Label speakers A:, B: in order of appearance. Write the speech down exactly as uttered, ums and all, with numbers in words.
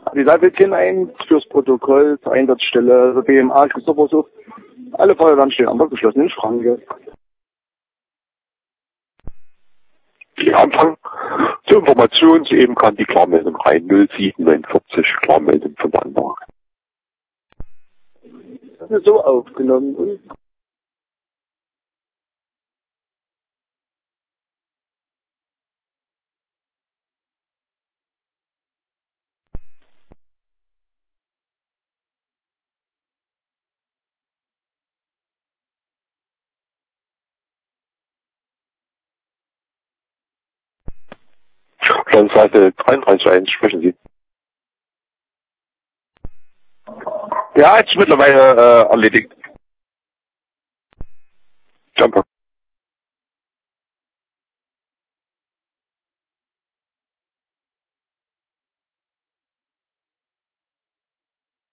A: Die Seite kennen ein fürs Protokoll zur Einsatzstelle, also B M A, Christophershof. Alle Feuerwehren stehen am geschlossenen Schranke.
B: Die Anfang zur Information soeben kam die Klarmeldung rein, null sieben neunundvierzig, Klarmeldung von der Anlage.
A: Das ist so aufgenommen und
B: Dann Seite dreiunddreißig Punkt eins sprechen Sie. Ja, ist mittlerweile äh, erledigt. Jumper.